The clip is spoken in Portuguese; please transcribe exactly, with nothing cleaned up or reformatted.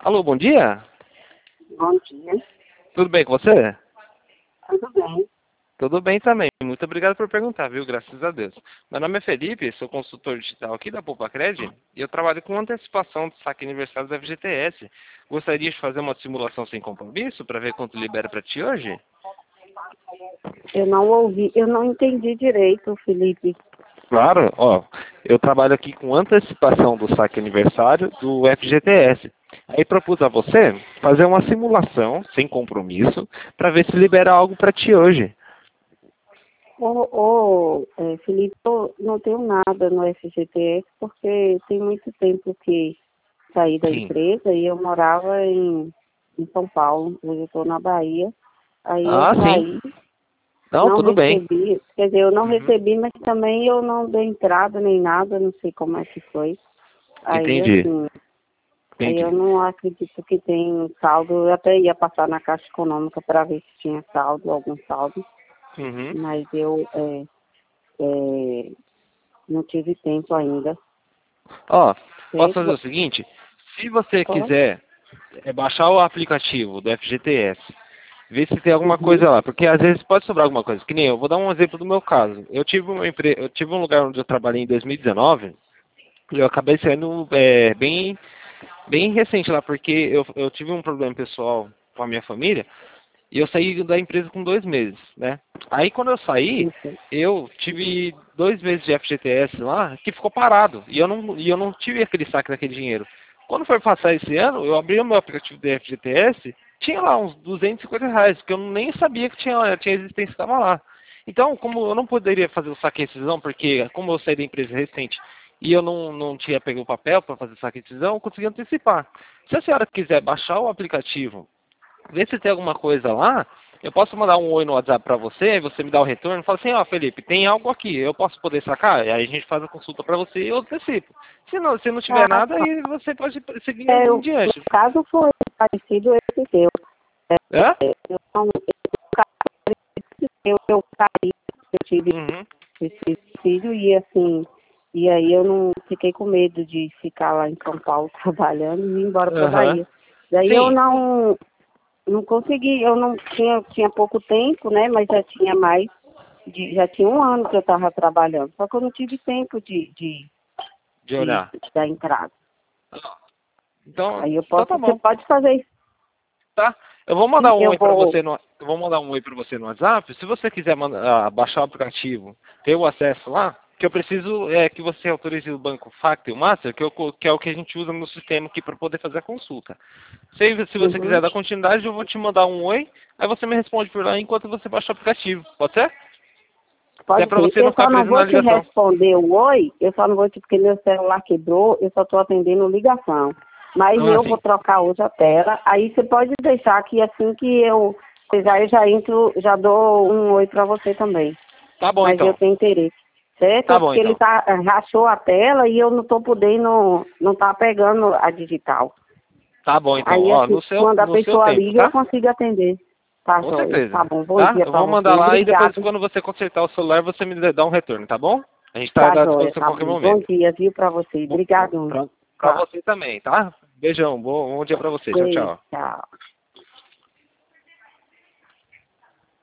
Alô, bom dia? Bom dia. Tudo bem com você? Tudo bem? Tudo bem também. Muito obrigado por perguntar, viu? Graças a Deus. Meu nome é Felipe, sou consultor digital aqui da Poupacred e eu trabalho com antecipação do saque aniversário da F G T S. Gostaria de fazer uma simulação sem compromisso para ver quanto libera para ti hoje? Eu não ouvi, eu não entendi direito, Felipe. Claro, ó, eu trabalho aqui com antecipação do saque aniversário do F G T S. Aí propus a você fazer uma simulação sem compromisso para ver se libera algo para ti hoje. Ô, ô é, Felipe, eu não tenho nada no F G T S porque tem muito tempo que saí da Sim. empresa e eu morava em, em São Paulo. Hoje eu estou na Bahia. Aí eu Ah, sim. saí, Não, não tudo bem. recebi, quer dizer, eu não Uhum. recebi, mas também eu não dei entrada nem nada, não sei como é que foi. Aí Entendi. assim, aí eu Entendi. não acredito que tem saldo. Eu até ia passar na Caixa Econômica para ver se tinha saldo, algum saldo, Uhum. mas eu é, é, não tive tempo ainda. Ó, posso fazer Certo? o seguinte? Se você Pode? quiser é, baixar o aplicativo do F G T S, ver se tem alguma Uhum. coisa lá, porque às vezes pode sobrar alguma coisa. Que nem eu, vou dar um exemplo do meu caso. Eu tive uma empre... eu tive um lugar onde eu trabalhei em dois mil e dezenove e eu acabei saindo é, bem, bem recente lá, porque eu, eu tive um problema pessoal com a minha família. E eu saí da empresa com dois meses, né? Aí quando eu saí, Isso. eu tive dois meses de F G T S lá que ficou parado. E eu não, e eu não tive aquele saque daquele dinheiro. Quando foi passar esse ano, eu abri o meu aplicativo de F G T S, tinha lá uns duzentos e cinquenta reais, que eu nem sabia que tinha, tinha existência, estava lá. Então, como eu não poderia fazer o saque e rescisão, porque como eu saí da empresa recente e eu não, não tinha pego o papel para fazer saque e rescisão, eu consegui antecipar. Se a senhora quiser baixar o aplicativo, ver se tem alguma coisa lá, eu posso mandar um oi no WhatsApp para você, aí você me dá o retorno e fala assim, ó, oh, Felipe, tem algo aqui, eu posso poder sacar? E aí a gente faz a consulta para você e eu antecipo. Se não, se não tiver Ah, nada, aí você pode seguir é, em eu- no diante. caso foi parecido esse seu. Hã? É, eu, não, eu, eu saí, eu tive Uhum. esse filho e assim, e aí eu não fiquei com medo de ficar lá em São Paulo trabalhando e ir embora para Aham. Bahia. Daí eu Sim. não não consegui, eu não tinha, tinha pouco tempo, né? Mas já tinha mais, de, já tinha um ano que eu estava trabalhando. Só que eu não tive tempo de, de, De de olhar. dar entrada. Então, Aí eu então posso, tá você bom. pode fazer isso Tá? Eu vou mandar sim, um eu oi para vou. você no, eu vou mandar um oi para você no WhatsApp. Se você quiser mandar, ah, baixar o aplicativo, ter o acesso lá, que eu preciso é que você autorize o banco Facto e o Master, que, eu, que é o que a gente usa no sistema aqui para poder fazer a consulta. Se, se você quiser Uhum. dar continuidade, eu vou te mandar um oi, aí você me responde por lá enquanto você baixa o aplicativo. Pode ser? Até Pode para ser. você não Eu ficar só não preso na vou te ligação. responder o oi, eu só não vou te, porque meu celular quebrou, eu só estou atendendo ligação. Mas Ah, eu vou sim. trocar hoje a tela. Aí você pode deixar que assim que eu já eu já entro, já dou um oi para você também. Tá bom Mas eu então. tenho interesse. Certo? Tá É bom porque ele então. tá, rachou a tela e eu não estou podendo, não tá pegando a digital. Tá bom então. Aí Ó, assim, no seu, quando a no seu pessoa tempo, liga, eu tá? consigo atender. Tá, Com joia. certeza. Tá bom. Bom Tá? dia Eu para vou você. mandar lá e depois Obrigado. quando você consertar o celular, você me dá um retorno, tá bom? A gente está Tá, à joia. disposição a Tá qualquer bom. Bom momento. dia, viu, para você. Bo- Obrigado. Pra, pra Tchau. você também, tá? Beijão, bom, bom dia pra você. Tchau, Beijo. tchau. Tchau.